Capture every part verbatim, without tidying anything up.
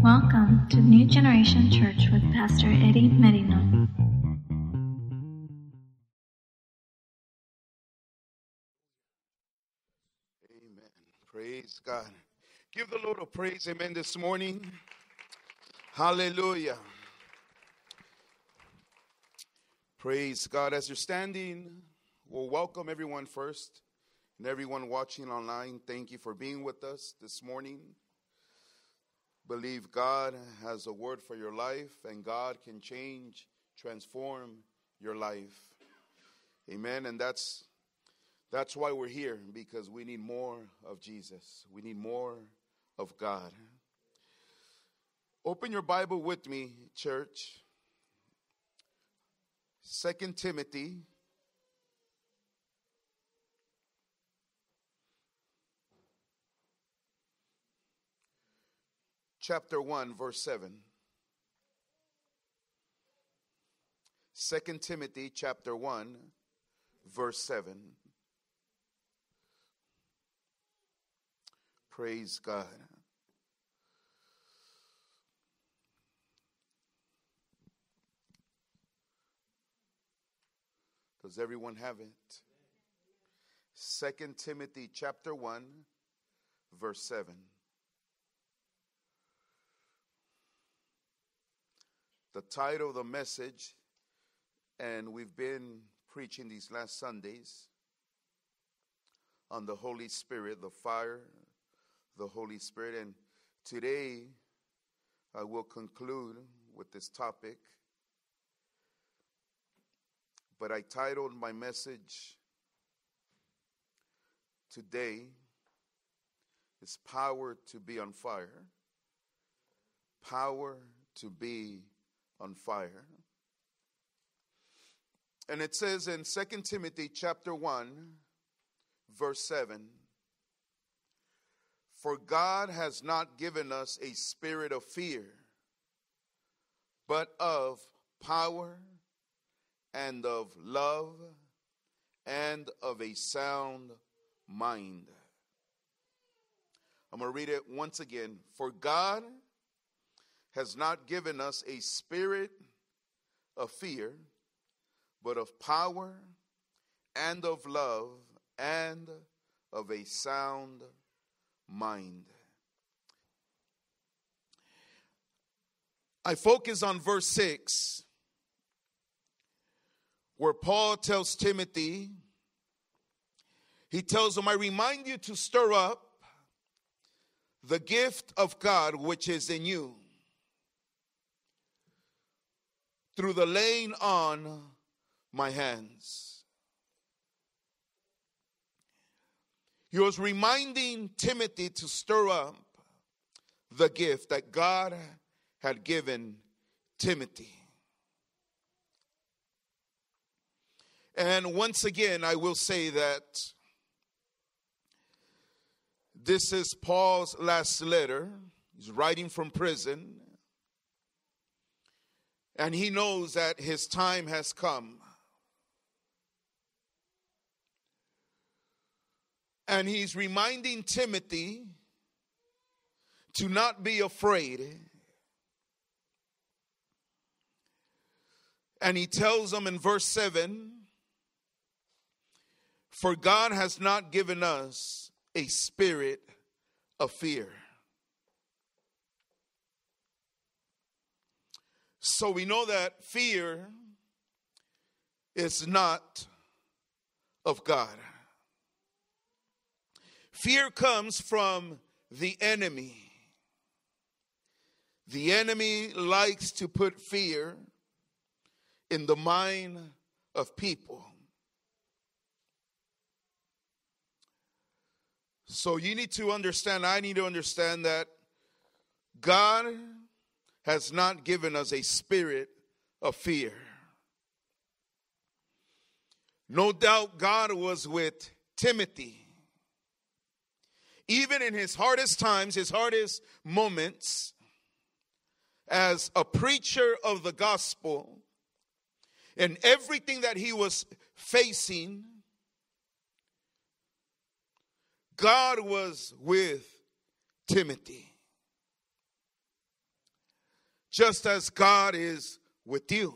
Welcome to New Generation Church with Pastor Eddie Merino. Amen. Praise God. Give the Lord a praise, amen, this morning. Hallelujah. Praise God. As you're standing, we'll welcome everyone first and everyone watching online. Thank you for being with us this morning. Believe God has a word for your life, and God can change, transform your life. Amen. And that's that's why we're here, because we need more of Jesus. We need more of God. Open your Bible with me, church. Second Timothy chapter one, verse seven. Second Timothy chapter one, verse seven. Praise God. Does everyone have it? Second Timothy chapter one, verse seven. The title of the message, and we've been preaching these last Sundays on the Holy Spirit, the fire, the Holy Spirit. And today I will conclude with this topic. But I titled my message today is Power to be on Fire. Power to be on fire. And it says in Second Timothy chapter one, verse seven, for God has not given us a spirit of fear, but of power and of love and of a sound mind. I'm going to read it once again. For God has not given us a spirit of fear, but of power and of love and of a sound mind. I focus on verse six, where Paul tells Timothy, he tells him, I remind you to stir up the gift of God which is in you, through the laying on my hands. He was reminding Timothy to stir up the gift that God had given Timothy. And once again, I will say that this is Paul's last letter. He's writing from prison. And he knows that his time has come. And he's reminding Timothy to not be afraid. And he tells him in verse seven, for God has not given us a spirit of fear. So we know that fear is not of God. Fear comes from the enemy. The enemy likes to put fear in the mind of people. So you need to understand, I need to understand that God has not given us a spirit of fear. No doubt God was with Timothy. Even in his hardest times, his hardest moments, as a preacher of the gospel, and everything that he was facing, God was with Timothy. just as God is with you.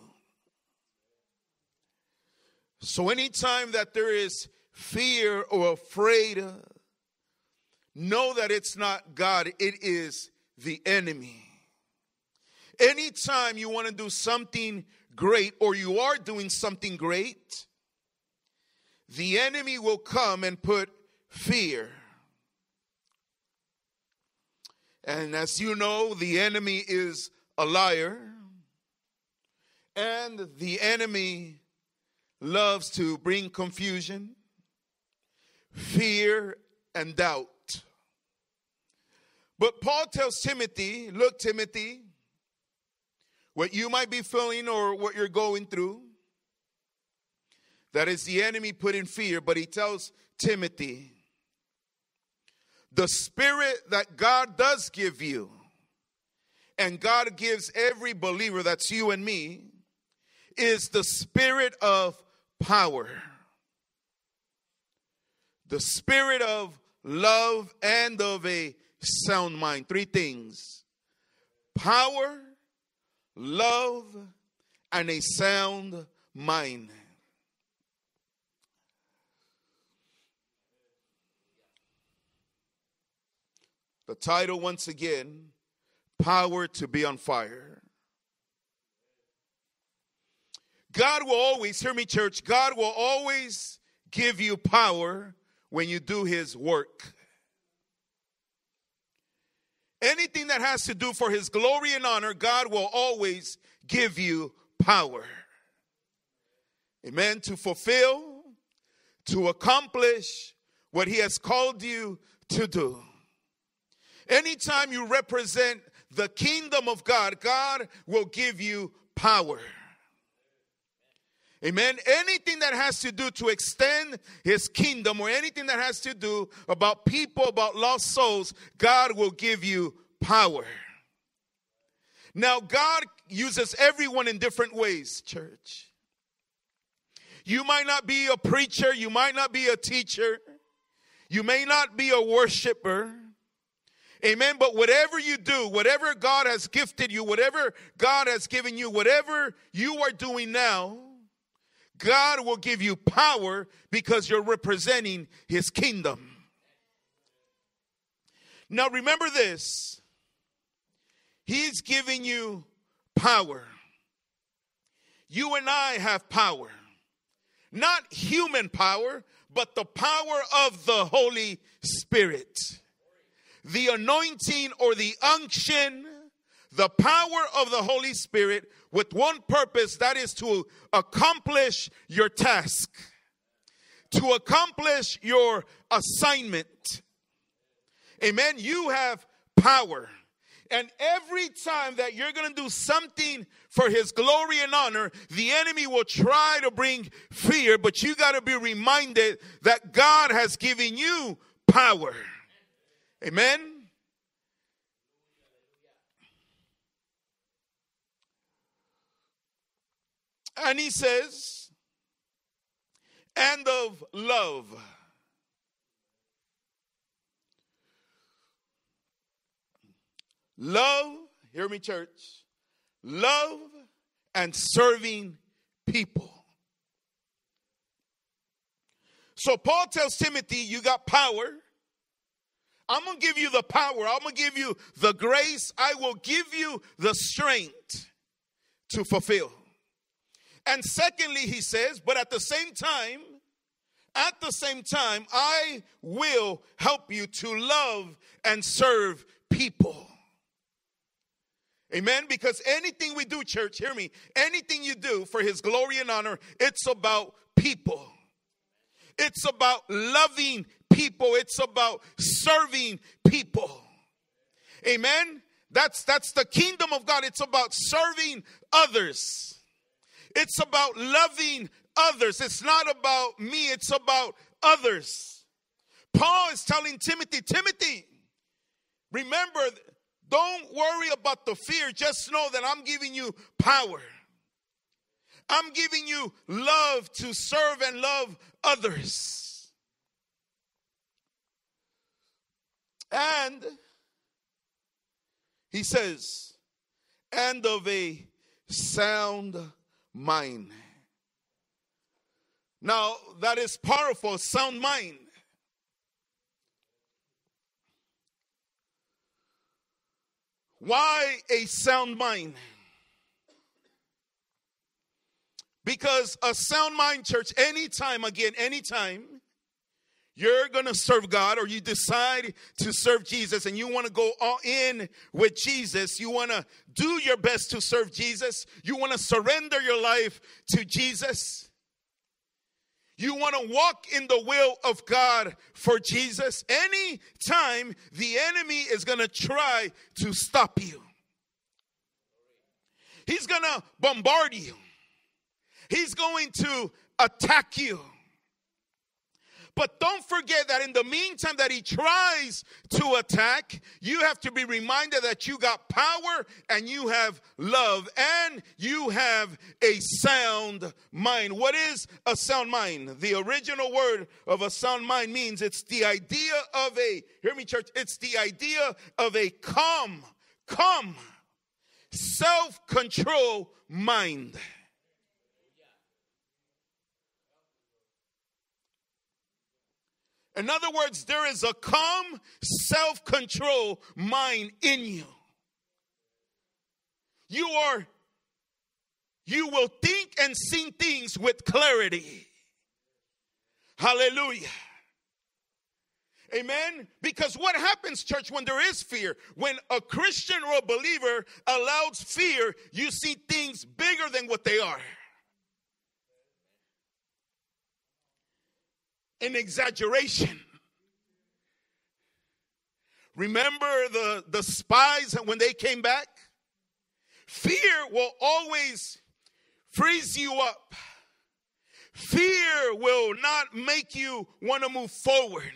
So anytime that there is fear or afraid, know that it's not God, it is the enemy. Anytime you want to do something great or you are doing something great, the enemy will come and put fear. And as you know, the enemy is a liar. And the enemy loves to bring confusion, fear, and doubt. But Paul tells Timothy, look, Timothy, what you might be feeling or what you're going through, that is the enemy putting fear. But he tells Timothy, the spirit that God does give you, and God gives every believer, that's you and me, is the spirit of power. The spirit of love and of a sound mind. Three things: power, love, and a sound mind. The title, once again, Power to Be on Fire. God will always, hear me church, God will always give you power when you do his work. Anything that has to do for his glory and honor, God will always give you power. Amen. To fulfill, to accomplish what he has called you to do. Anytime you represent the kingdom of God, God will give you power. Amen. Anything that has to do to extend his kingdom, or anything that has to do about people, about lost souls, God will give you power. Now, God uses everyone in different ways, church. You might not be a preacher. You might not be a teacher. You may not be a worshiper. Amen. But whatever you do, whatever God has gifted you, whatever God has given you, whatever you are doing now, God will give you power because you're representing his kingdom. Now remember this. He's giving you power. You and I have power. Not human power, but the power of the Holy Spirit. The anointing or the unction, the power of the Holy Spirit with one purpose, that is to accomplish your task, to accomplish your assignment. Amen. You have power. And every time that you're going to do something for his glory and honor, the enemy will try to bring fear, but you got to be reminded that God has given you power. Amen. And he says, and of love. Love, hear me church, love and serving people. So Paul tells Timothy, you got power. I'm going to give you the power. I'm going to give you the grace. I will give you the strength to fulfill. And secondly, he says, but at the same time, at the same time, I will help you to love and serve people. Amen. Because anything we do, church, hear me, anything you do for his glory and honor, it's about people. It's about loving people. It's about serving people. Amen. That's, that's the kingdom of God. It's about serving others. It's about loving others. It's not about me. It's about others. Paul is telling Timothy, Timothy, remember, don't worry about the fear. Just know that I'm giving you power. I'm giving you love to serve and love others. And he says, and of a sound mind. Now, that is powerful, sound mind. Why a sound mind? Because a sound mind, church, anytime, again, anytime you're going to serve God or you decide to serve Jesus and you want to go all in with Jesus, you want to do your best to serve Jesus, you want to surrender your life to Jesus, you want to walk in the will of God for Jesus, anytime the enemy is going to try to stop you, he's going to bombard you, he's going to attack you. But don't forget that in the meantime that he tries to attack, you have to be reminded that you got power and you have love and you have a sound mind. What is a sound mind? The original word of a sound mind means it's the idea of a, hear me church, it's the idea of a calm, calm, self-control mind. In other words, there is a calm, self-control mind in you. You are, you will think and see things with clarity. Hallelujah. Amen. Because what happens, church, when there is fear, when a Christian or a believer allows fear, you see things bigger than what they are. An exaggeration. Remember the, the spies when they came back? Fear will always freeze you up. Fear will not make you want to move forward.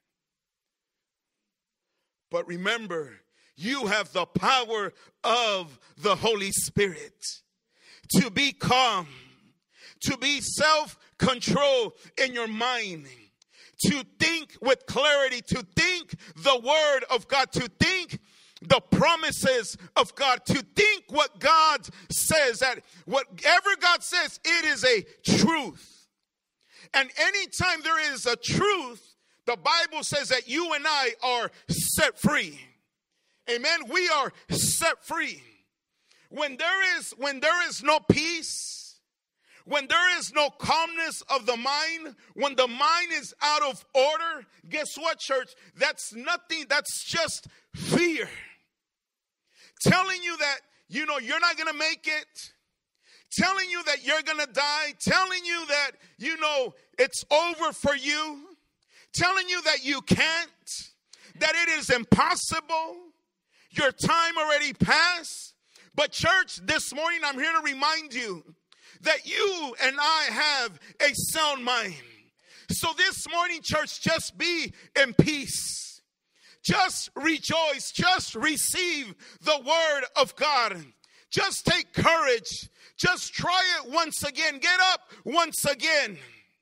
But remember, you have the power of the Holy Spirit to be calm, to be self-control in your mind, to think with clarity, to think the word of God, to think the promises of God, to think what God says, that whatever God says, it is a truth. And anytime there is a truth, the Bible says that you and I are set free. Amen. We are set free. When there is, when there is no peace, when there is no calmness of the mind, when the mind is out of order, guess what, church? That's nothing. That's just fear. Telling you that, you know, you're not going to make it. Telling you that you're going to die. Telling you that, you know, it's over for you. Telling you that you can't. That it is impossible. Your time already passed. But church, this morning I'm here to remind you that you and I have a sound mind. So this morning, church, just be in peace. Just rejoice. Just receive the word of God. Just take courage. Just try it once again. Get up once again.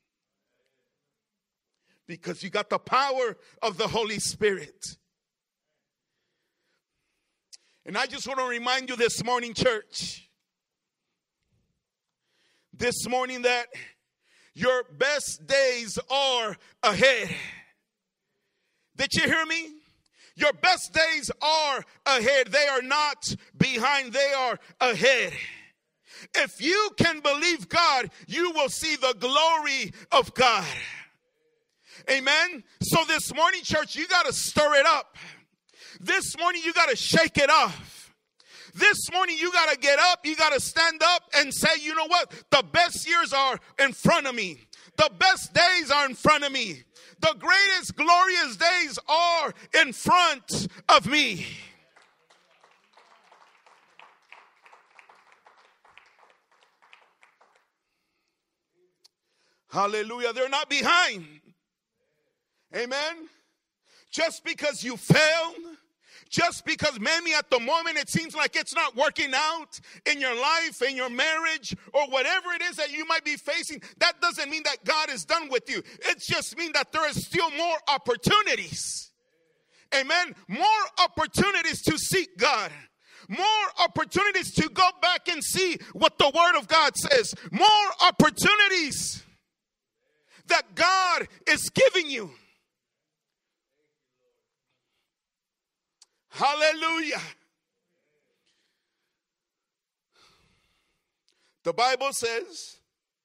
Because you got the power of the Holy Spirit. And I just want to remind you this morning, church. This morning that your best days are ahead. Did you hear me? Your best days are ahead. They are not behind. They are ahead. If you can believe God, you will see the glory of God. Amen. So this morning, church, you got to stir it up. This morning, you got to shake it off. This morning, you got to get up. You got to stand up and say, you know what? The best years are in front of me. The best days are in front of me. The greatest, glorious days are in front of me. Hallelujah. They're not behind. Amen. Just because you failed, just because maybe at the moment it seems like it's not working out in your life, in your marriage, or whatever it is that you might be facing, that doesn't mean that God is done with you. It just means that there is still more opportunities. Amen. More opportunities to seek God. More opportunities to go back and see what the Word of God says. More opportunities that God is giving you. Hallelujah. The Bible says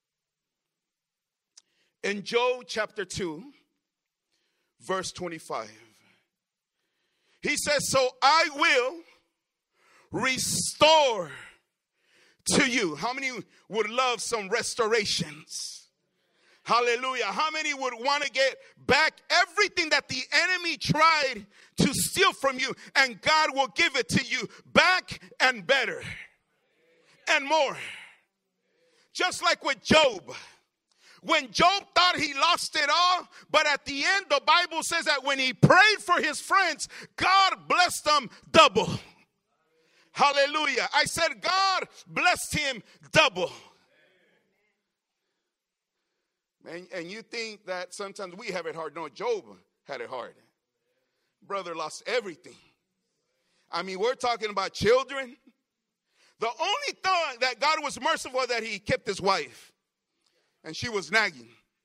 in Job chapter two, verse twenty-five, he says, so I will restore to you. How many would love some restorations? Hallelujah. How many would want to get back everything that the enemy tried to steal from you, and God will give it to you back and better and more? Just like with Job. When Job thought he lost it all, but at the end the Bible says that when he prayed for his friends, God blessed them double. Hallelujah. I said God blessed him double. And, and you think that sometimes we have it hard. No, Job had it hard. Brother lost everything. I mean, we're talking about children. The only thing that God was merciful that he kept his wife. And she was nagging.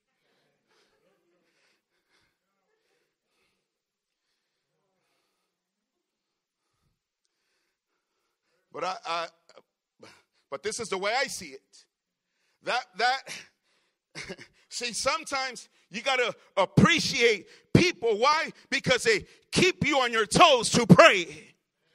But I, I but this is the way I see it. That that see, sometimes you gotta appreciate people. Why? Because they keep you on your toes to pray.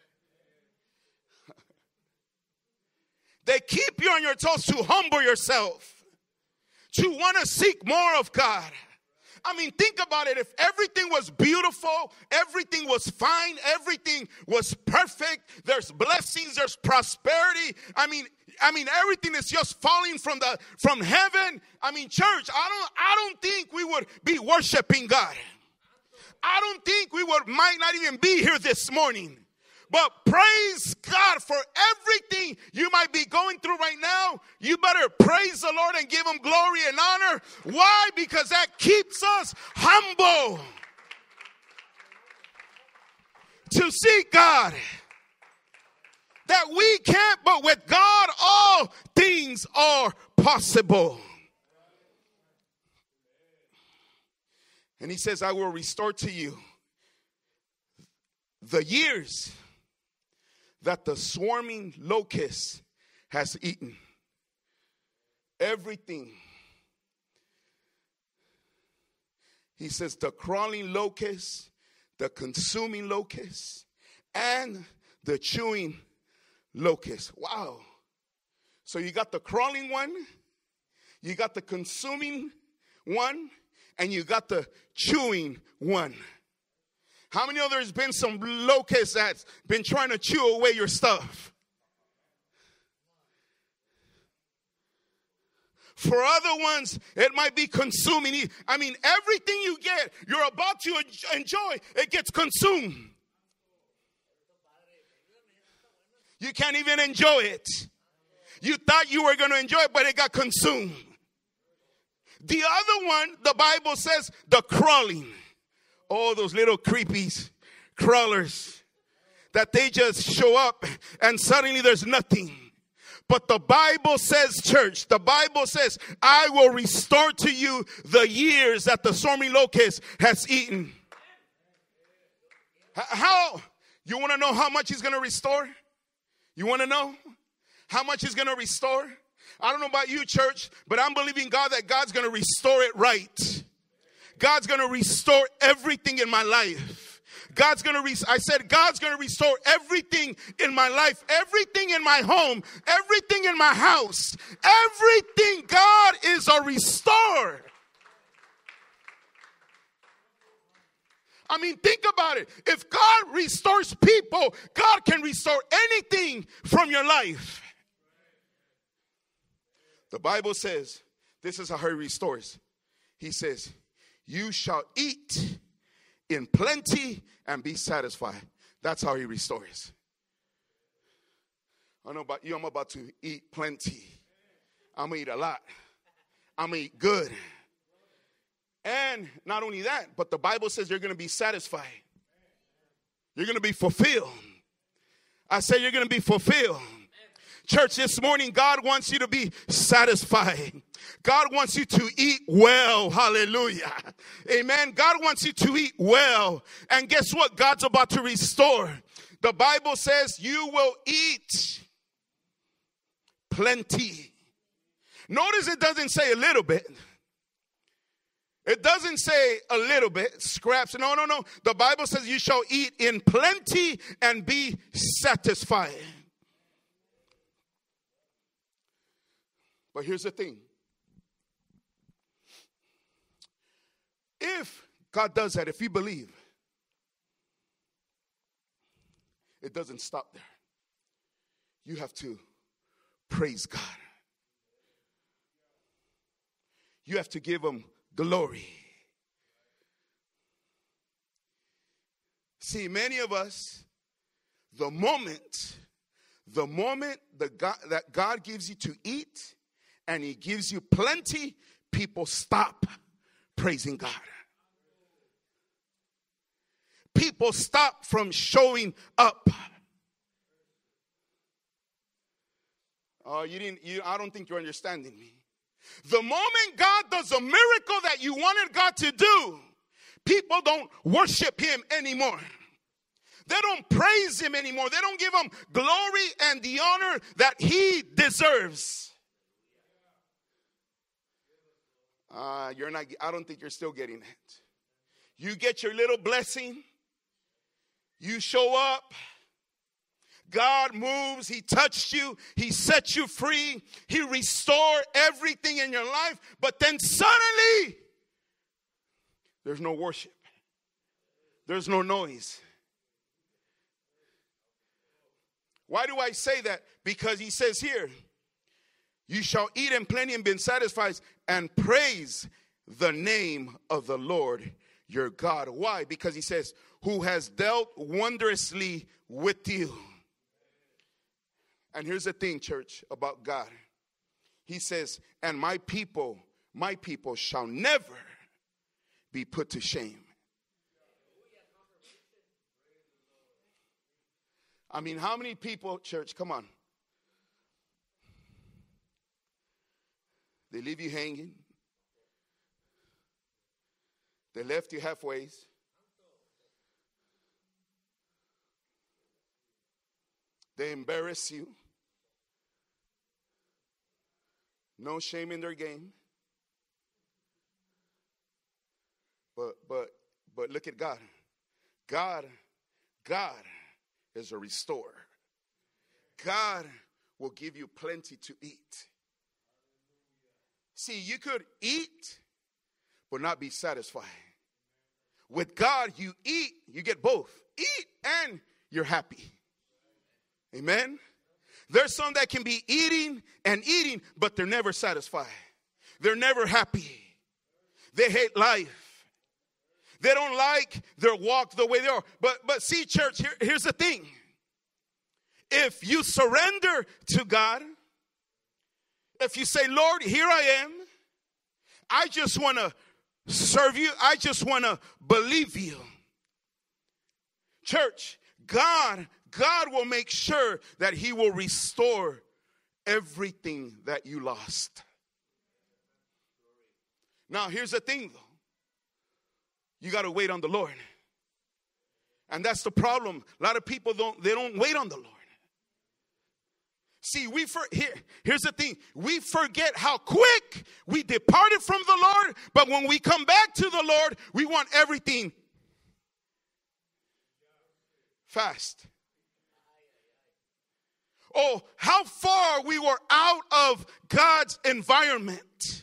They keep you on your toes to humble yourself. To want to seek more of God. I mean, think about it. If everything was beautiful, everything was fine, everything was perfect, there's blessings, there's prosperity. I mean, I mean, everything is just falling from the from heaven. I mean, church, I don't I don't think we would be worshiping God. I don't think we would might not even be here this morning. But praise God for everything you might be going through right now. You better praise the Lord and give him glory and honor. Why? Because that keeps us humble to seek God. That we can't, but with God, all things are possible. And he says, I will restore to you the years that the swarming locust has eaten. Everything. He says the crawling locust, the consuming locust, and the chewing locust. Wow. So you got the crawling one, you got the consuming one, and you got the chewing one. How many of there's been some locusts that's been trying to chew away your stuff? For other ones, it might be consuming. I mean, everything you get, you're about to enjoy, it gets consumed. You can't even enjoy it. You thought you were going to enjoy it, but it got consumed. The other one, the Bible says, the crawling. Oh, those little creepies, crawlers, that they just show up and suddenly there's nothing. But the Bible says, church, the Bible says, I will restore to you the years that the swarming locust has eaten. How? You want to know how much he's going to restore? You want to know how much he's going to restore? I don't know about you, church, but I'm believing God that God's going to restore it right. God's going to restore everything in my life. God's going to, re- I said, God's going to restore everything in my life, everything in my home, everything in my house, everything. God is a restorer. I mean, think about it. If God restores people, God can restore anything from your life. The Bible says, this is how he restores. He says, you shall eat in plenty and be satisfied. That's how he restores. I don't know about you, I'm about to eat plenty. I'm going to eat a lot. I'm going to eat good. And not only that, but the Bible says you're going to be satisfied. You're going to be fulfilled. I say you're going to be fulfilled. Church, this morning, God wants you to be satisfied. God wants you to eat well. Hallelujah. Amen. God wants you to eat well. And guess what? God's about to restore. The Bible says you will eat plenty. Notice it doesn't say a little bit. It doesn't say a little bit, scraps. No, no, no. The Bible says you shall eat in plenty and be satisfied. But here's the thing. If God does that, if you believe, it doesn't stop there. You have to praise God. You have to give him glory. See, many of us, the moment, the moment the God, that God gives you to eat and he gives you plenty, people stop praising God. People stop from showing up. Oh, you didn't, you, I don't think you're understanding me. The moment God does a miracle that you wanted God to do, people don't worship him anymore. They don't praise him anymore. They don't give him glory and the honor that he deserves. Uh, you're not, I don't think you're still getting it. You get your little blessing. You show up. God moves. He touched you. He set you free. He restored everything in your life. But then suddenly, there's no worship. There's no noise. Why do I say that? Because he says here, you shall eat in plenty and be satisfied and praise the name of the Lord your God. Why? Because he says, who has dealt wondrously with you. And here's the thing, church, about God. He says, and my people, my people shall never be put to shame. I mean, how many people, church, come on. They leave you hanging. They left you halfway. They embarrass you. No shame in their game. But but but look at God. God, God is a restorer. God will give you plenty to eat. See, you could eat, but not be satisfied. With God, you eat, you get both. Eat and you're happy. Amen? There's some that can be eating and eating, but they're never satisfied. They're never happy. They hate life. They don't like their walk the way they are. But, but see, church, here, here's the thing. If you surrender to God, if you say, Lord, here I am. I just want to serve you. I just want to believe you. Church, God, God will make sure that he will restore everything that you lost. Now, here's the thing, though. You got to wait on the Lord. And that's the problem. A lot of people don't, they don't wait on the Lord. See, we for, here, here's the thing. We forget how quick we departed from the Lord. But when we come back to the Lord, we want everything fast. Oh, how far we were out of God's environment.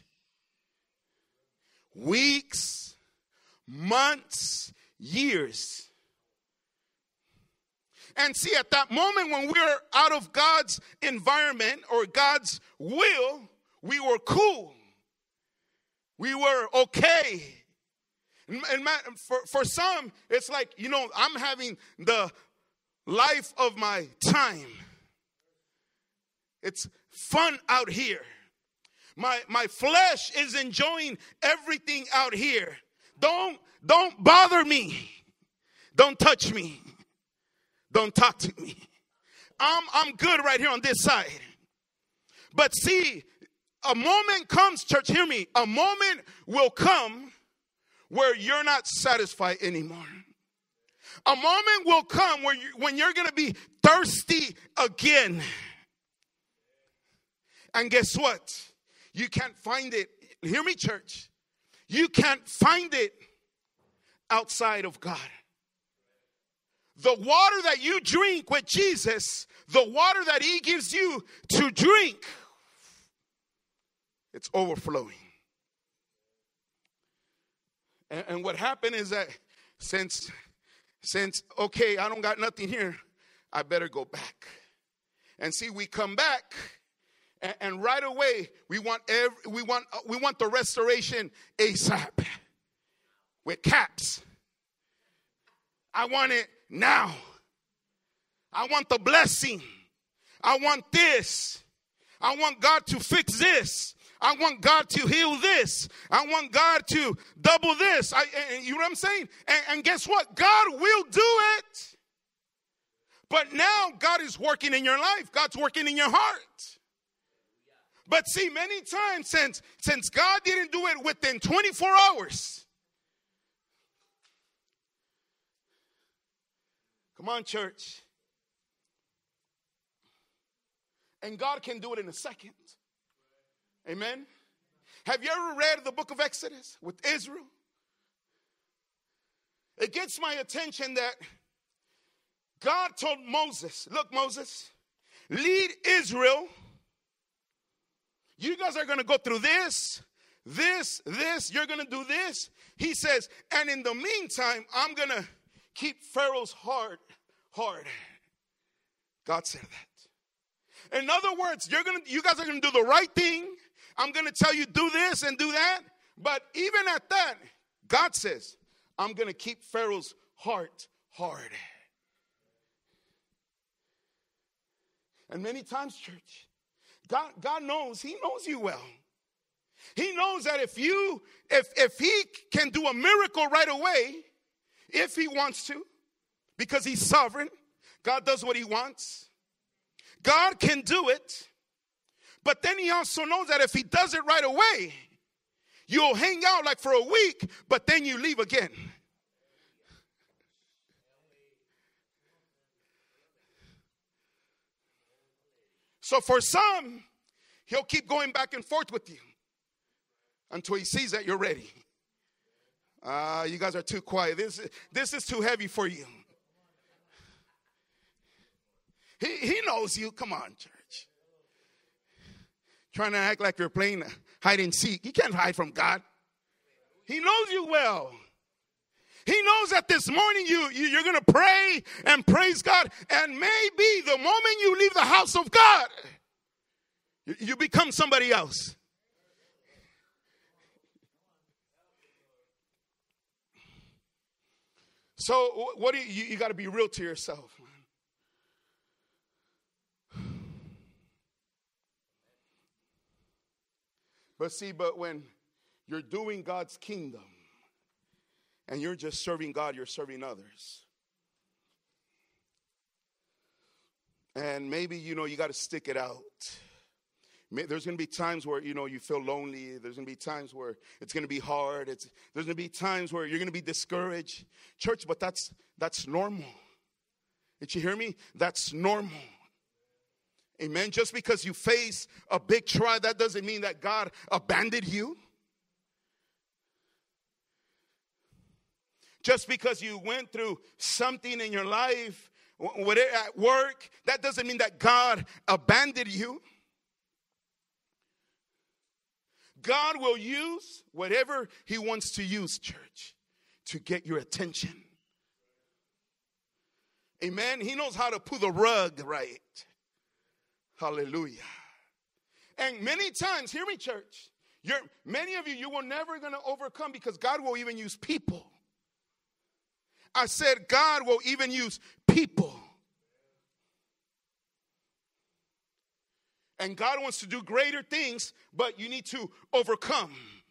Weeks, months, years. And see, at that moment when we're out of God's environment or God's will, we were cool. We were okay. And, and for, for some, it's like, you know, I'm having the life of my time. It's fun out here. My, my flesh is enjoying everything out here. Don't, don't bother me. Don't touch me. Don't talk to me. I'm, I'm good right here on this side. But see, a moment comes, church, hear me. A moment will come where you're not satisfied anymore. A moment will come where you, when you're going to be thirsty again. And guess what? You can't find it. Hear me, church. You can't find it outside of God. The water that you drink with Jesus, the water that he gives you to drink, it's overflowing. And, and what happened is that since, since, okay, I don't got nothing here, I better go back. And see, we come back, and, and right away, we want every, we want we want the restoration ASAP with caps. I want it now. I want the blessing. I want this. I want God to fix this. I want God to heal this. I want God to double this. I, and you know what I'm saying? And, and guess what? God will do it. But now God is working in your life. God's working in your heart. But see, many times since, since God didn't do it within twenty-four hours. Come on, church. And God can do it in a second. Amen. Have you ever read the book of Exodus with Israel? It gets my attention that God told Moses, look, Moses, lead Israel. You guys are going to go through this, this, this. You're going to do this. He says, and in the meantime, I'm going to keep Pharaoh's heart hard. God said that. In other words, you're going to, you guys are going to do the right thing. I'm going to tell you do this and do that. But even at that, God says, I'm going to keep Pharaoh's heart hard. And many times, church, God, God knows, he knows you well. He knows that if you, if, if he can do a miracle right away, if he wants to, because he's sovereign, God does what he wants. God can do it. But then he also knows that if he does it right away, you'll hang out like for a week, but then you leave again. So for some, he'll keep going back and forth with you until he sees that you're ready. Ah, uh, you guys are too quiet. This, this is too heavy for you. He, he knows you. Come on, church. Trying to act like you're playing hide and seek. You can't hide from God. He knows you well. He knows that this morning you, you, you're going to pray and praise God. And maybe the moment you leave the house of God, you, you become somebody else. So what do you, you, you got to be real to yourself. But see, but when you're doing God's kingdom and you're just serving God, you're serving others. And maybe, you know, you got to stick it out. There's going to be times where, you know, you feel lonely. There's going to be times where it's going to be hard. It's, there's going to be times where you're going to be discouraged. Church, but that's that's normal. Did you hear me? That's normal. Amen. Just because you face a big trial, that doesn't mean that God abandoned you. Just because you went through something in your life, whatever at work, that doesn't mean that God abandoned you. God will use whatever he wants to use, church, to get your attention. Amen. He knows how to pull the rug right. Hallelujah. And many times, hear me, church, you're, many of you, you will never going to overcome because God will even use people. I said God will even use people. And God wants to do greater things, but you need to overcome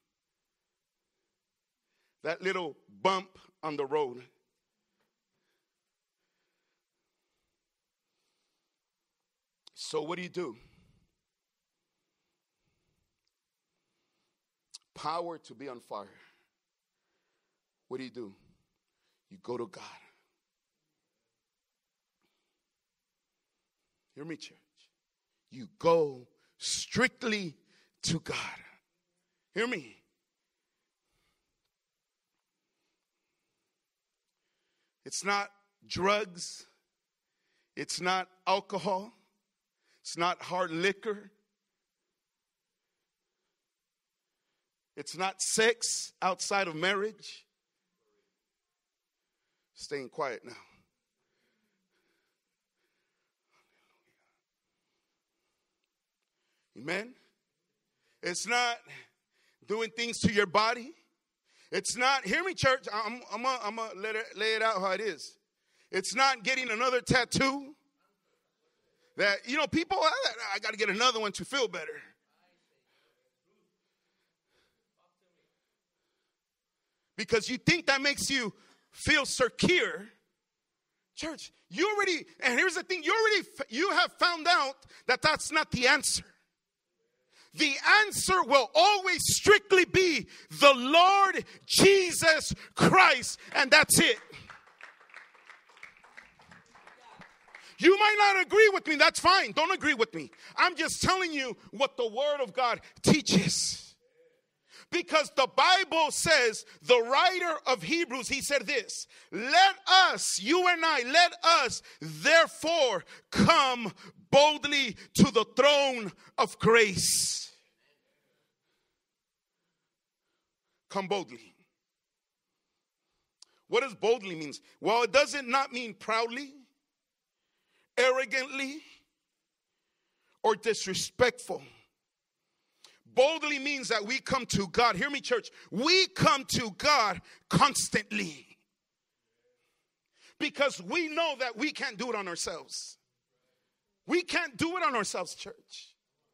that little bump on the road. So what do you do? Power to be on fire. What do you do? You go to God. Hear me, church. You go strictly to God. Hear me. It's not drugs. It's not alcohol. It's not hard liquor. It's not sex outside of marriage. Staying quiet now. Amen. It's not doing things to your body. It's not, hear me, church, I'm, I'm going I'm to let it, lay it out how it is. It's not getting another tattoo. That, you know, people, I, I got to get another one to feel better. Because you think that makes you feel secure. Church, you already, and here's the thing, you already, you have found out that that's not the answer. The answer will always strictly be the Lord Jesus Christ, and that's it. You might not agree with me, that's fine. Don't agree with me. I'm just telling you what the Word of God teaches. Because the Bible says, the writer of Hebrews, he said this, let us, you and I, let us therefore come boldly to the throne of grace. Come boldly. What does boldly mean? Well, it doesn't not mean proudly, arrogantly, or disrespectful. Boldly means that we come to God. Hear me, church. We come to God constantly. Because we know that we can't do it on ourselves. We can't do it on ourselves, church.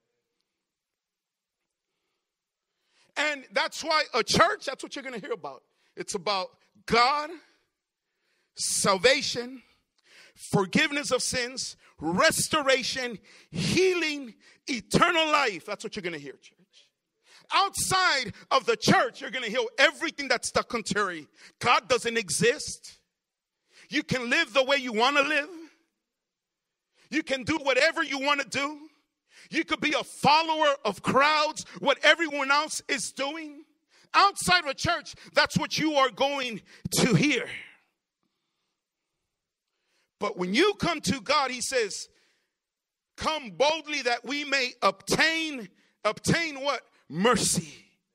And that's why a church, that's what you're going to hear about. It's about God, salvation, forgiveness of sins, restoration, healing, eternal life. That's what you're going to hear, church. Outside of the church, you're going to hear everything that's the contrary. God doesn't exist. You can live the way you want to live. You can do whatever you want to do. You could be a follower of crowds, what everyone else is doing. Outside of a church, that's what you are going to hear. But when you come to God, he says, come boldly that we may obtain, obtain what? Mercy.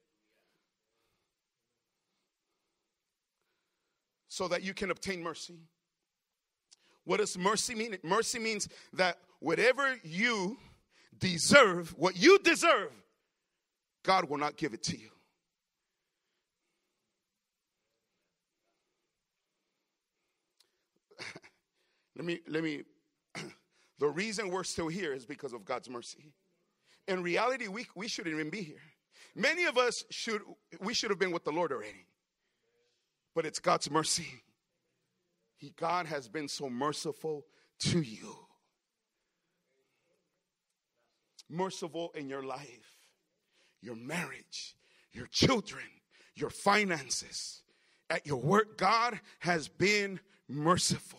So that you can obtain mercy. What does mercy mean? Mercy means that whatever you deserve, what you deserve, God will not give it to you. Let me, let me, the reason we're still here is because of God's mercy. In reality, we, we shouldn't even be here. Many of us should, we should have been with the Lord already. But it's God's mercy. He, God has been so merciful to you. Merciful in your life, your marriage, your children, your finances, at your work. God has been merciful.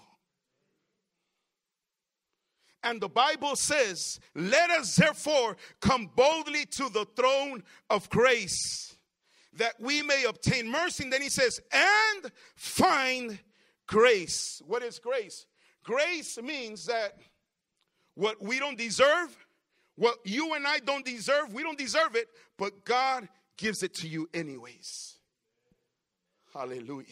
And the Bible says, let us therefore come boldly to the throne of grace, that we may obtain mercy. And then he says, and find grace. What is grace? Grace means that what we don't deserve, what you and I don't deserve, we don't deserve it, but God gives it to you anyways. Hallelujah.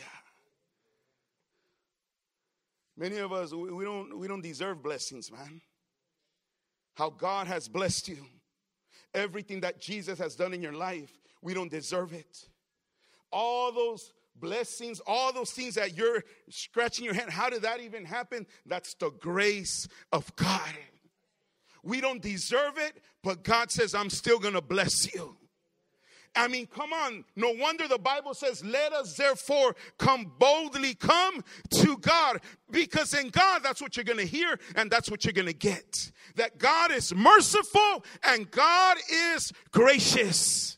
Many of us, we don't, we don't deserve blessings, man. How God has blessed you. Everything that Jesus has done in your life, we don't deserve it. All those blessings, all those things that you're scratching your head, how did that even happen? That's the grace of God. We don't deserve it, but God says, I'm still going to bless you. I mean, come on. No wonder the Bible says, let us therefore come boldly, come to God. Because in God, that's what you're going to hear and that's what you're going to get. that God is merciful and God is gracious.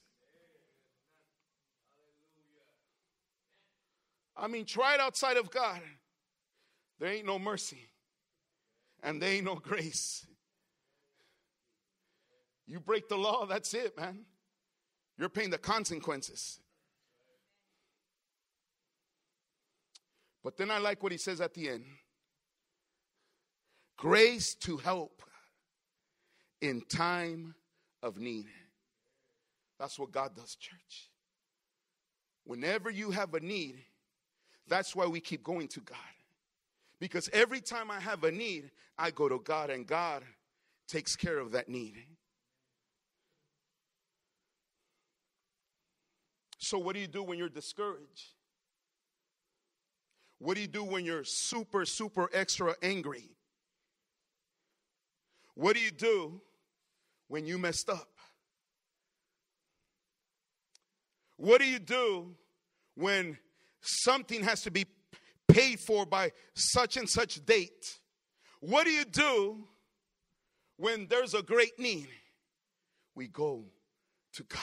I mean, try it outside of God. There ain't no mercy and there ain't no grace. You break the law, that's it, man. You're paying the consequences. But then I like what he says at the end. Grace to help in time of need. That's what God does, church. Whenever you have a need, that's why we keep going to God. Because every time I have a need, I go to God and God takes care of that need. So what do you do when you're discouraged? What do you do when you're super, super extra angry? What do you do when you messed up? What do you do when something has to be paid for by such and such date? What do you do when there's a great need? We go to God.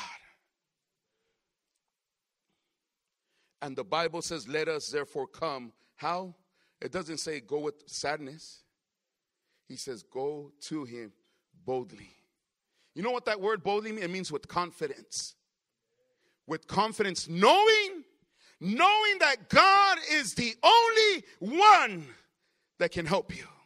And the Bible says, let us therefore come. How? It doesn't say go with sadness. He says, go to him boldly. You know what that word boldly means? It means with confidence. With confidence, knowing, knowing that God is the only one that can help you.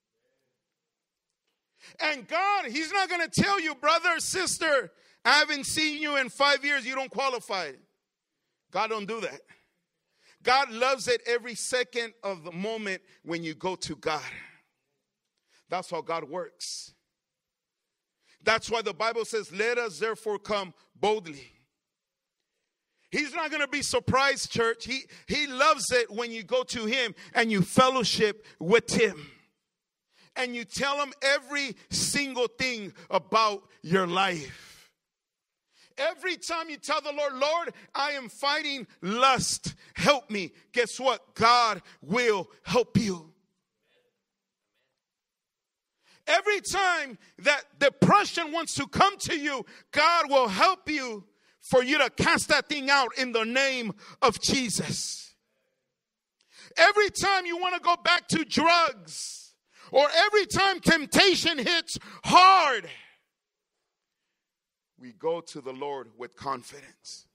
And God, he's not going to tell you, brother, sister, I haven't seen you in five years, you don't qualify. God don't do that. God loves it every second of the moment when you go to God. That's how God works. That's why the Bible says, let us therefore come boldly. He's not going to be surprised, church. He, he loves it when you go to him and you fellowship with him. And you tell him every single thing about your life. Every time you tell the Lord, Lord, I am fighting lust. Help me. Guess what? God will help you. Every time that depression wants to come to you, God will help you for you to cast that thing out in the name of Jesus. Every time you want to go back to drugs, or every time temptation hits hard, we go to the Lord with confidence.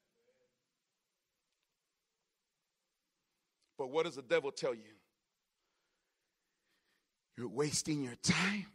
But what does the devil tell you? You're wasting your time.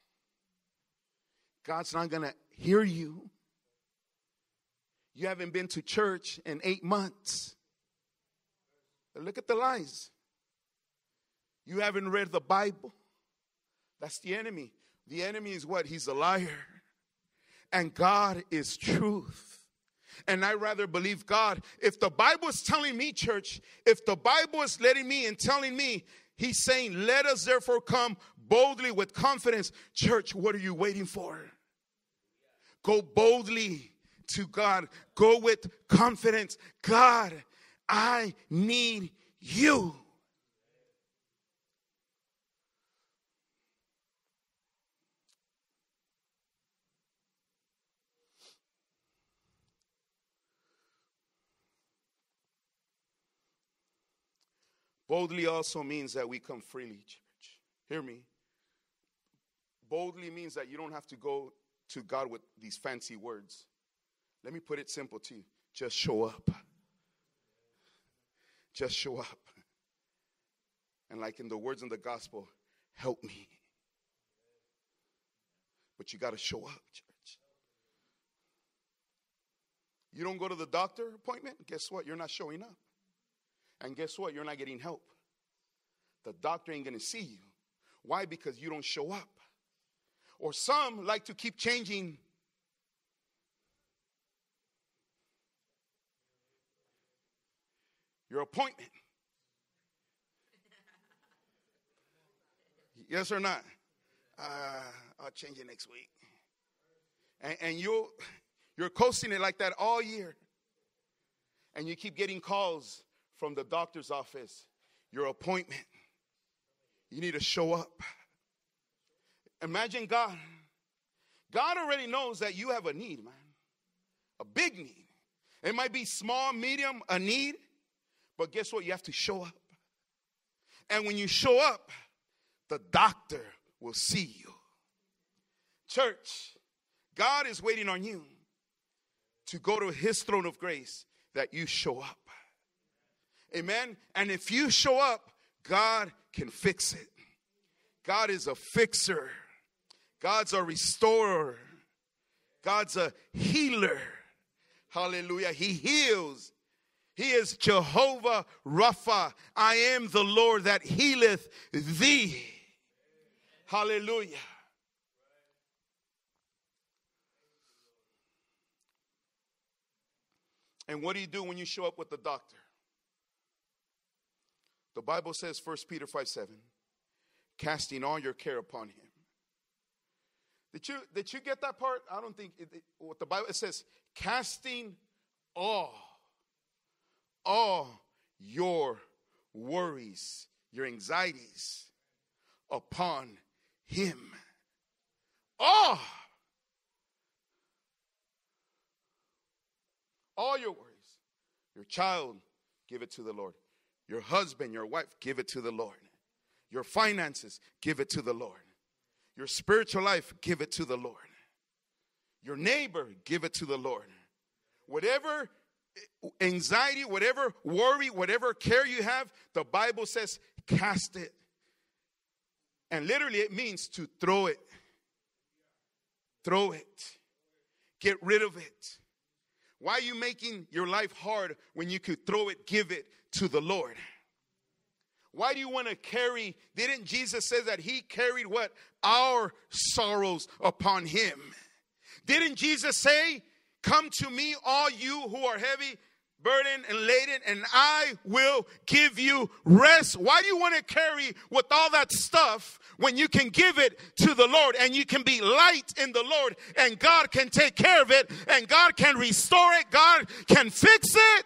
God's not going to hear you. You haven't been to church in eight months. But look at the lies. You haven't read the Bible. That's the enemy. The enemy is what? He's a liar. And God is truth. And I rather believe God. If the Bible is telling me, church, if the Bible is letting me and telling me, he's saying, let us therefore come boldly with confidence. Church, what are you waiting for? Go boldly to God. Go with confidence. God, I need you. Boldly also means that we come freely, church. Hear me. Boldly means that you don't have to go to God with these fancy words. Let me put it simple to you. Just show up. Just show up. And like in the words in the gospel, help me. But you got to show up, church. You don't go to the doctor appointment, guess what? You're not showing up. And guess what? You're not getting help. The doctor ain't going to see you. Why? Because you don't show up. Or some like to keep changing your appointment. Yes or not? Uh, I'll change it next week. And, and you'll, you're coasting it like that all year. And you keep getting calls from the doctor's office, your appointment. You need to show up. Imagine God. God already knows that you have a need, man. A big need. It might be small, medium, a need. But guess what? You have to show up. And when you show up, the doctor will see you. Church, God is waiting on you to go to his throne of grace that you show up. Amen. And if you show up, God can fix it. God is a fixer. God's a restorer. God's a healer. Hallelujah. He heals. He is Jehovah Rapha. I am the Lord that healeth thee. Hallelujah. And what do you do when you show up with the doctor? The Bible says, First Peter five seven, casting all your care upon him. Did you, did you get that part? I don't think, it, it, what the Bible, it says, casting all, all your worries, your anxieties upon him. All. All your worries. Your child, give it to the Lord. Your husband, your wife, give it to the Lord. Your finances, give it to the Lord. Your spiritual life, give it to the Lord. Your neighbor, give it to the Lord. Whatever anxiety, whatever worry, whatever care you have, the Bible says, cast it. And literally it means to throw it. Throw it. Get rid of it. Why are you making your life hard when you could throw it, give it to the Lord? Why do you want to carry? Didn't Jesus say that he carried what? Our sorrows upon him. Didn't Jesus say, come to me, all you who are heavy, burdened and laden, and I will give you rest? Why do you want to carry with all that stuff when you can give it to the Lord and you can be light in the Lord and God can take care of it and God can restore it, God can fix it?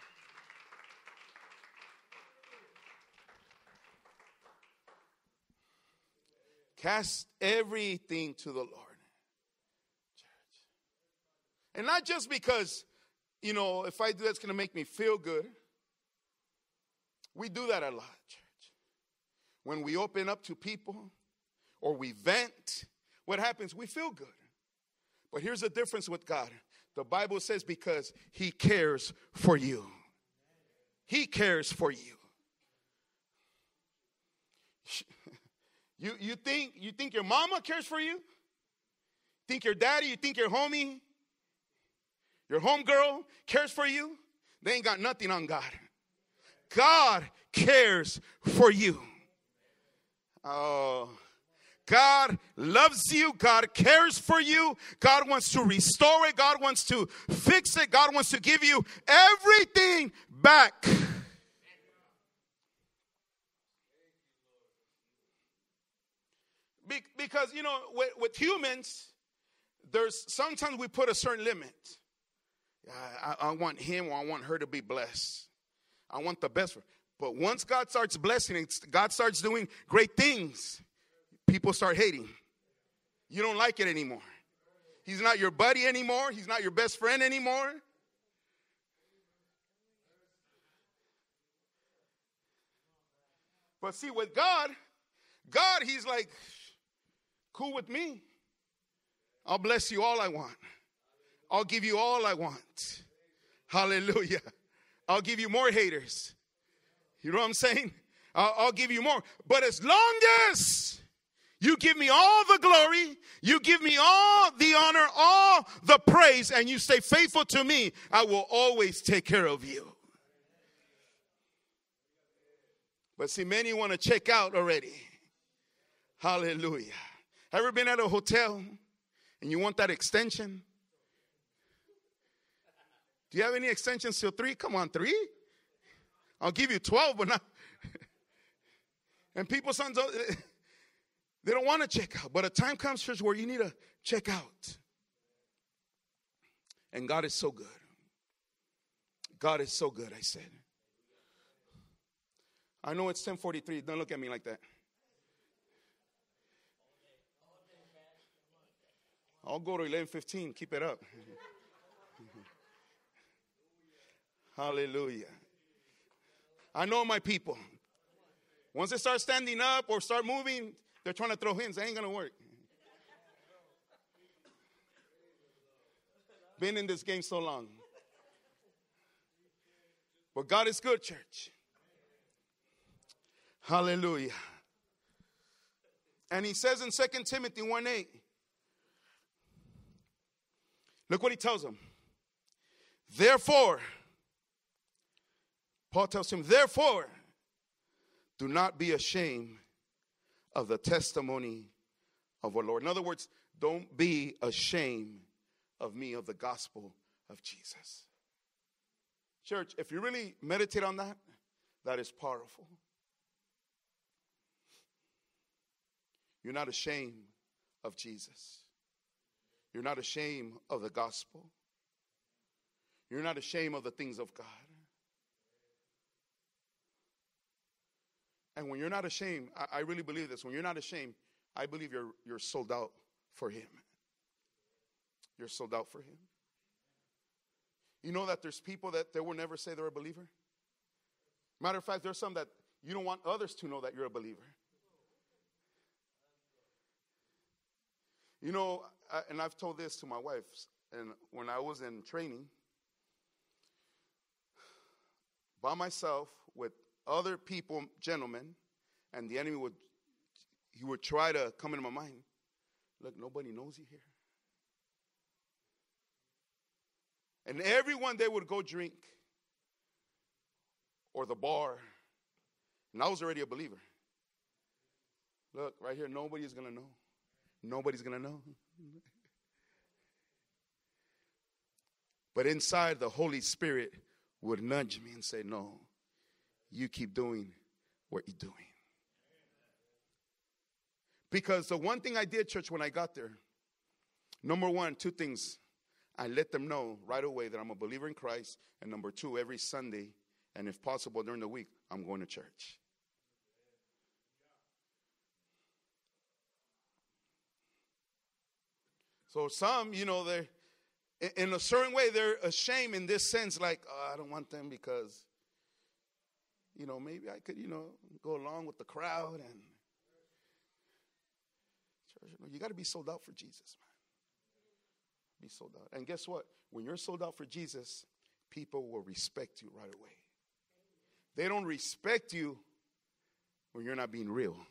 Cast everything to the Lord, church. And not just because, you know, if I do that's going to make me feel good. We do that a lot, church. When we open up to people or we vent, what happens? We feel good. But here's the difference with God. The Bible says because he cares for you. He cares for you. You, you think you think your mama cares for you? Think your daddy, you think your homie, your homegirl cares for you? They ain't got nothing on God. God cares for you. Oh, God loves you. God cares for you. God wants to restore it. God wants to fix it. God wants to give you everything back. Because, you know, with, with humans, there's sometimes we put a certain limit. I, I, I want him or I want her to be blessed. I want the best for her. But once God starts blessing and God starts doing great things, people start hating. You don't like it anymore. He's not your buddy anymore. He's not your best friend anymore. But see, with God, God, he's like, cool with me. I'll bless you all I want. I'll give you all I want. Hallelujah. I'll give you more haters. You know what I'm saying? I'll, I'll give you more. But as long as you give me all the glory, you give me all the honor, all the praise, and you stay faithful to me, I will always take care of you. But see, many want to check out already. Hallelujah. Ever been at a hotel and you want that extension? Do you have any extensions till three? Come on, three? I'll give you twelve, but not. And people, sons, they don't want to check out. But a time comes, church, where you need to check out. And God is so good. God is so good, I said. I know it's ten forty-three. Don't look at me like that. I'll go to eleven fifteen. Keep it up. Hallelujah. I know my people. Once they start standing up or start moving, they're trying to throw hands. It ain't going to work. Been in this game so long. But God is good, church. Hallelujah. And he says in Second Timothy one eight, look what he tells them. Therefore, Paul tells him, therefore, do not be ashamed of the testimony of our Lord. In other words, don't be ashamed of me, of the gospel of Jesus. Church, if you really meditate on that, that is powerful. You're not ashamed of Jesus. You're not ashamed of the gospel. You're not ashamed of the things of God. And when you're not ashamed, I, I really believe this. When you're not ashamed, I believe you're you're sold out for him. You're sold out for him. You know that there's people that they will never say they're a believer? Matter of fact, there's some that you don't want others to know that you're a believer. You know, I, and I've told this to my wife, and when I was in training, by myself with other people, gentlemen, and the enemy would, he would try to come into my mind. Look, nobody knows you here. And everyone, they would go drink or the bar. And I was already a believer. Look, right here, nobody's going to know. Nobody's going to know. But inside, the Holy Spirit would nudge me and say, no, you keep doing what you're doing. Because the one thing I did, church, when I got there, number one, two things. I let them know right away that I'm a believer in Christ. And number two, every Sunday, and if possible during the week, I'm going to church. So some, you know, they're, in a certain way, they're ashamed in this sense, like, oh, I don't want them because, you know, maybe I could, you know, go along with the crowd. And church, you know, you got to be sold out for Jesus, man. Be sold out. And guess what? When you're sold out for Jesus, people will respect you right away. They don't respect you when you're not being real.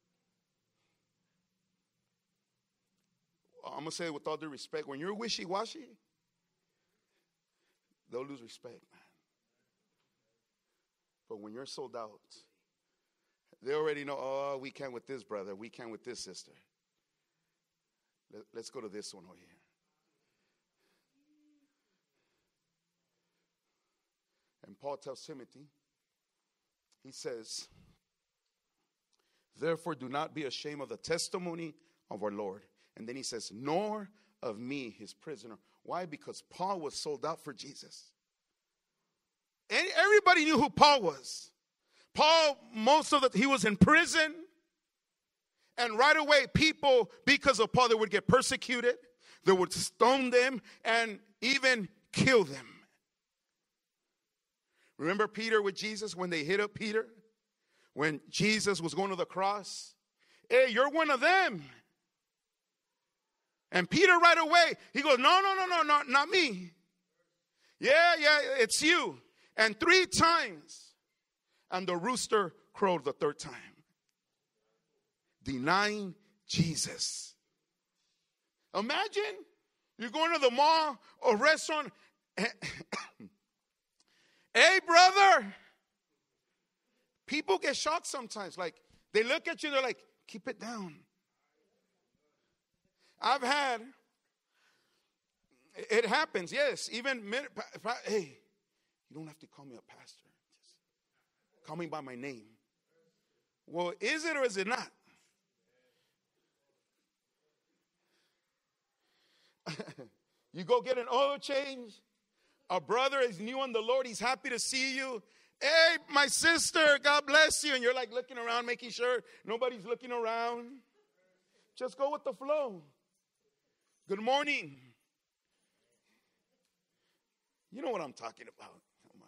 I'm going to say it with all due respect. When you're wishy-washy, they'll lose respect, man. But when you're sold out, they already know, oh, we can't with this brother. We can't with this sister. Let, let's go to this one over here. And Paul tells Timothy, he says, therefore do not be ashamed of the testimony of our Lord. And then he says, nor of me, his prisoner. Why? Because Paul was sold out for Jesus. And everybody knew who Paul was. Paul, most of the, he was in prison. And right away, people, because of Paul, they would get persecuted. They would stone them and even kill them. Remember Peter with Jesus when they hit up Peter? When Jesus was going to the cross? Hey, you're one of them. And Peter right away, he goes, no, no, no, no, not, not me. Yeah, yeah, it's you. And three times. And the rooster crowed the third time. Denying Jesus. Imagine you're going to the mall or restaurant. Hey, brother. People get shocked sometimes. Like, they look at you, they're like, keep it down. I've had, it happens, yes. Even, hey, you don't have to call me a pastor. Just call me by my name. Well, is it or is it not? You go get an oil change. A brother is new in the Lord. He's happy to see you. Hey, my sister, God bless you. And you're like looking around, making sure nobody's looking around. Just go with the flow. Good morning. You know what I'm talking about. Come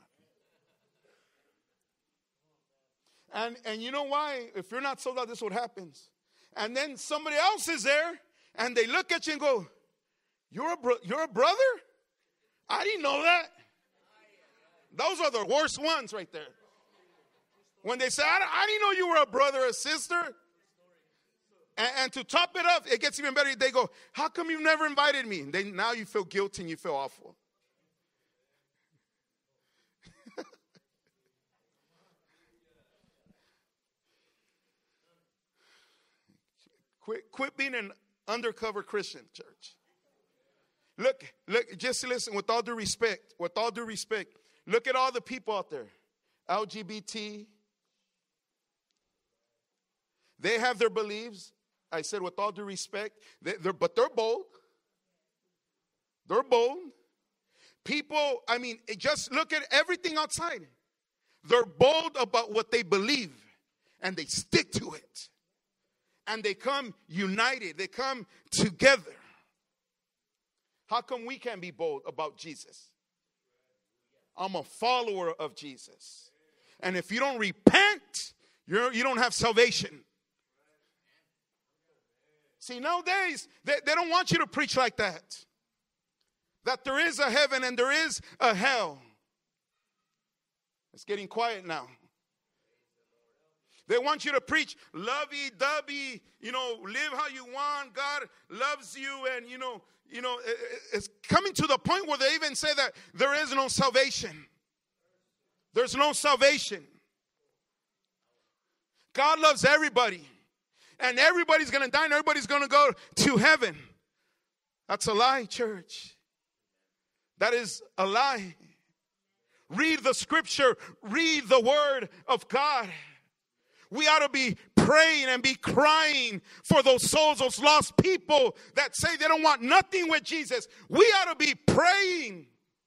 on. And, and you know why? If you're not sold out, this is what happens. And then somebody else is there, and they look at you and go, you're a, bro- you're a brother? I didn't know that. Those are the worst ones right there. When they say, I, I didn't know you were a brother or sister. And, and to top it up, it gets even better. They go, how come you've never invited me? And they, now you feel guilty and you feel awful. quit, quit being an undercover Christian, church. Look, look, just listen, with all due respect, with all due respect, look at all the people out there. L G B T. They have their beliefs. I said with all due respect, they, they're, but they're bold. They're bold. People, I mean, just look at everything outside. They're bold about what they believe, and they stick to it. And they come united. They come together. How come we can't be bold about Jesus? I'm a follower of Jesus. And if you don't repent, you're, you don't have salvation. See, nowadays, they, they don't want you to preach like that. That there is a heaven and there is a hell. It's getting quiet now. They want you to preach lovey-dovey, you know, live how you want. God loves you, and, you know, you know, it's coming to the point where they even say that there is no salvation. There's no salvation. God loves everybody. And everybody's going to die and everybody's going to go to heaven. That's a lie, church. That is a lie. Read the scripture. Read the word of God. We ought to be praying and be crying for those souls, those lost people that say they don't want nothing with Jesus. We ought to be praying.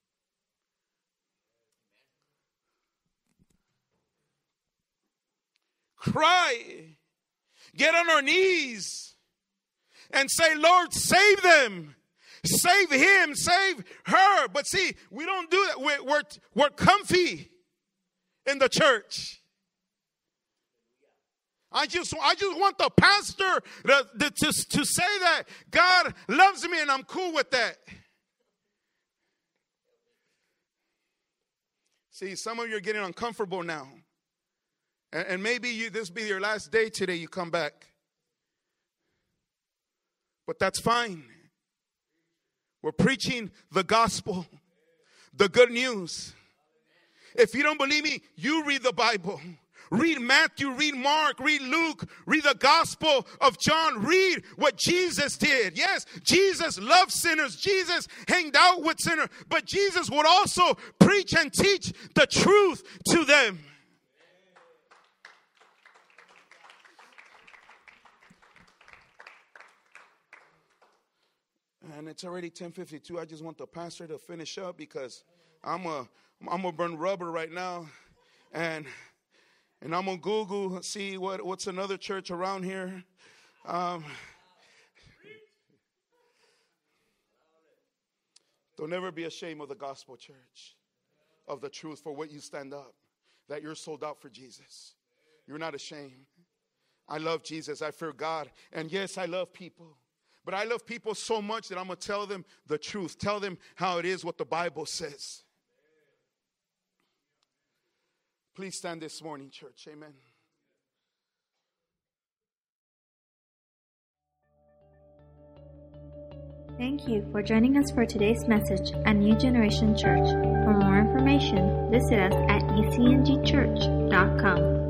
Cry. Get on our knees and say, Lord, save them. Save him. Save her. But see, we don't do that. We're, we're, we're comfy in the church. I just, I just want the pastor to, to, to, to say that God loves me and I'm cool with that. See, some of you are getting uncomfortable now. And, and maybe you, this will be your last day today you come back. But that's fine. We're preaching the gospel, the good news. If you don't believe me, you read the Bible. Read Matthew, read Mark, read Luke, read the Gospel of John. Read what Jesus did. Yes, Jesus loved sinners. Jesus hanged out with sinners. But Jesus would also preach and teach the truth to them. And it's already ten fifty-two. I just want the pastor to finish up because I'm a, I'm going to burn rubber right now. And... And I'm going to Google, see what, what's another church around here. Um, don't ever be ashamed of the gospel, church, of the truth for what you stand up, that you're sold out for Jesus. You're not ashamed. I love Jesus. I fear God. And yes, I love people. But I love people so much that I'm going to tell them the truth. Tell them how it is, what the Bible says. Please stand this morning, church. Amen. Thank you for joining us for today's message at New Generation Church. For more information, visit us at e c n g church dot com.